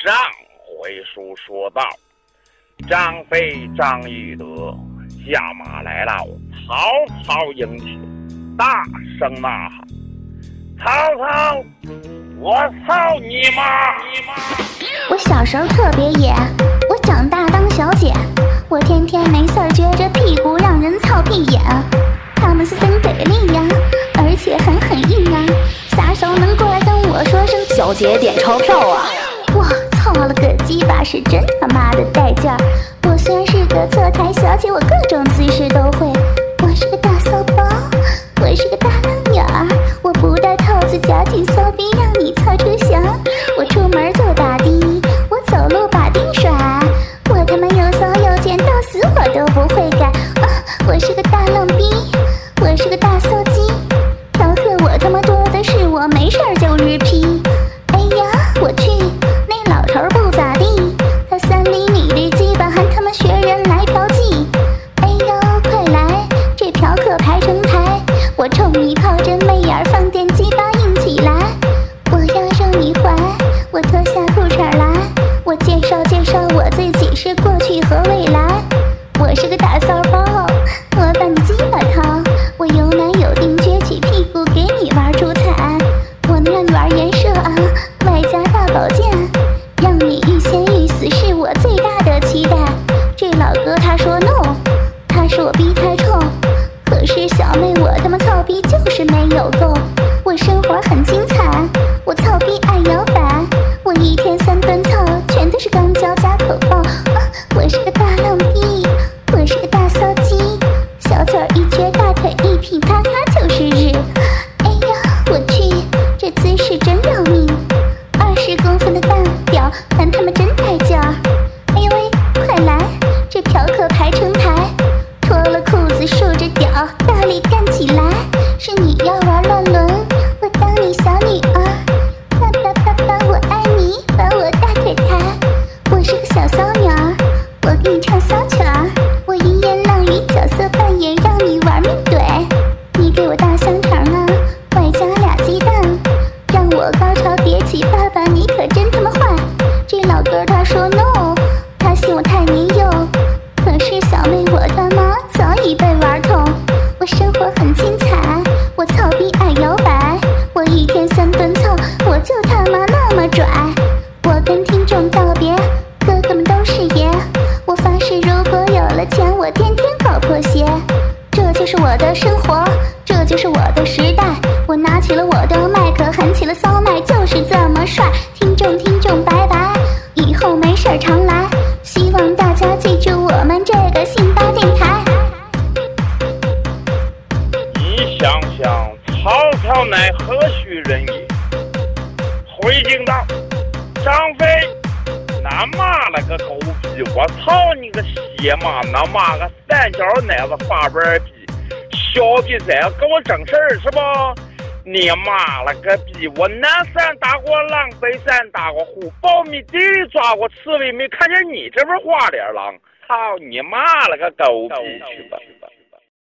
上回书说到，张飞张翼德驾马来到曹操营前，大声呐喊：曹操，我操你妈！ 我小时候特别野，我长大当小姐，我天天没事儿撅着屁股让人操屁眼。他们是真给力呀，而且很硬啊，啥时候能过来跟我说声小姐点钞票啊？ 我操了个鸡巴，是真他妈的带劲儿！我虽然是个侧台小姐，我各种姿势都会。我是个大骚包，我是个大浪眼儿，我不戴套子夹紧骚逼让你操出翔。我出门就打的，我走路把腚甩，我他妈又骚又贱，到死我都不会改。我是个大浪逼，我是个大骚鸡，调客我他妈多的是，我没事儿就日批。哎呀，我去，那老头不咋地，他3厘米的鸡巴还他妈学人来嫖妓。哎呦，快来，这嫖客排成排，我冲你靠着媚眼放电鸡巴硬起来。我要让你怀，我脱下裤衩来，我介绍我自己是过去和未来。我是个大骚包，我把你鸡巴掏，我有奶有腚撅起屁股给你玩出彩。我能让你玩颜射啊，外加大宝剑，让你欲仙欲死是我最大的期待。这老哥他说 no， 他说我逼太臭，可是小妹我他妈操逼就是没有够。我生活很精彩，我操逼爱摇摆，我1天3顿操，全都是钢胶加口爆。我是个大浪逼，我是个大骚鸡，小嘴一撅，大腿一劈，啪啪就是日。哎呀，我去，这姿势真要命，20公分的大屌，但他们真带劲儿。哎呦喂，快来，这嫖客排成排，脱了裤子竖着屌，大力干起来。是你要玩乱伦，我当你小女儿，爸爸爸爸我爱你，把我大腿抬。我是个小骚女儿，我给你唱骚曲儿，我一言浪语角色扮演，让你玩命怼。你给我大香肠啊，外加2鸡蛋，让我高潮迭起，爸爸你可真他妈坏。这老哥他说 no， 他嫌我太年幼，可是小妹我他妈早已被玩透。我生活很精彩，我操逼爱摇摆，我1天3顿操，我就他妈那么拽。我跟听众道别，哥哥们都是爷，我发誓如果有了钱，我天天搞破鞋。这就是我的生活，这就是我的时代，我拿起了我的麦克，喊起了骚麦，就是这么帅。听众拜拜，以后没事常来，希望大家记住我们这个信巴电台。 你想想，曹操乃何许人也？回京道，张飞，那妈了个狗逼！我操你个血妈！那妈个3角奶子发板逼！小逼崽跟我整事儿是不？你妈了个逼！我南山打过狼，北山打过虎，苞米地里抓过刺猬，没看见你这边花脸狼！操你妈了个狗逼去吧！